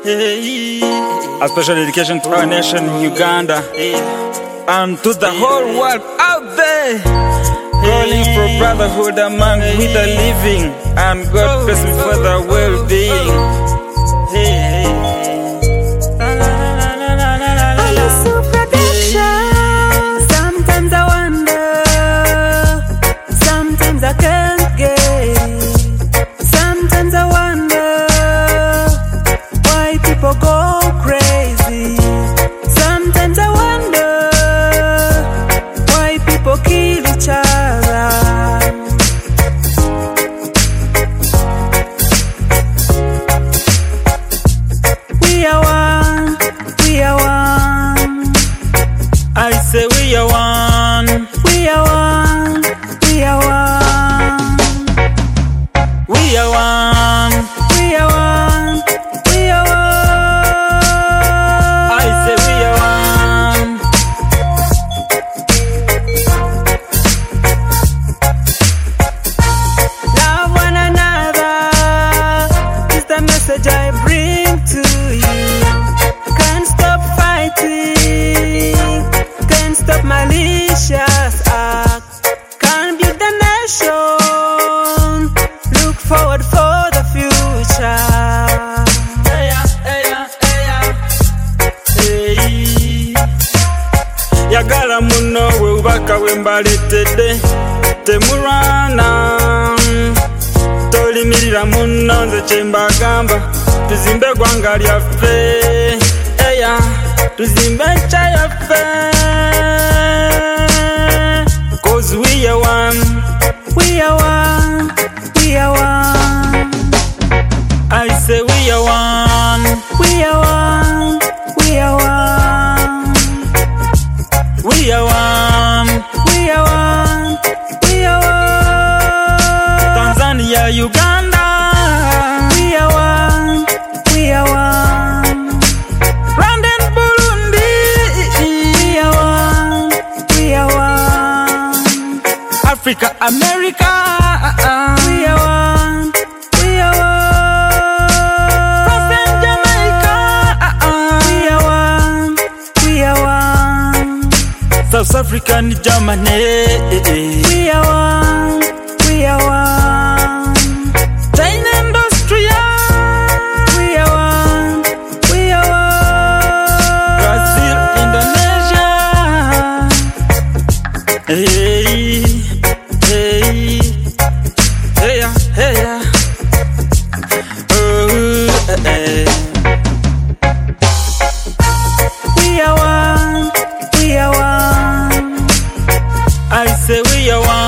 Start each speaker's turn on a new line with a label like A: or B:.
A: A special dedication to our nation, Uganda, and to the whole world out there, calling for brotherhood among we the living, and God bless me for the well-being.
B: Sometimes I wonder, sometimes I can't get it. Sometimes I wonder why people go crazy. Sometimes I wonder why people kill each other. We are one, we are one.
A: I say we are one,
B: We are one, we are one.
A: we are one.
B: We are one, we are one.
A: I say we are one.
B: Love one another is the message I bring to you. Can't stop fighting, can't stop malicious acts. Can't build the nation, look forward for the future.
A: Yagala muno we ubaka wembaletedde temulwana tolimirira muno nze kyembagamba tuzimbe eggwanga lyaffe tuzimbe enca yaffe 'cause we are one.
B: We are one, we are one.
A: I say we are one.
B: We are one, we are one.
A: We are one.
B: We are one, we are one.
A: Tanzania, Uganda,
B: We are one, we are one.
A: Rwanda and Burundi,
B: We are one, we are one.
A: Africa, America,
B: We are one, we are one.
A: France and Jamaica,
B: We are one, we are one.
A: South Africa and Germany,
B: We are one, we are one.
A: China and Austria,
B: We are one, we are one.
A: Brazil, Indonesia, hey, hey, hey, hey, oh,
B: We are one, we are one.
A: I say we are one.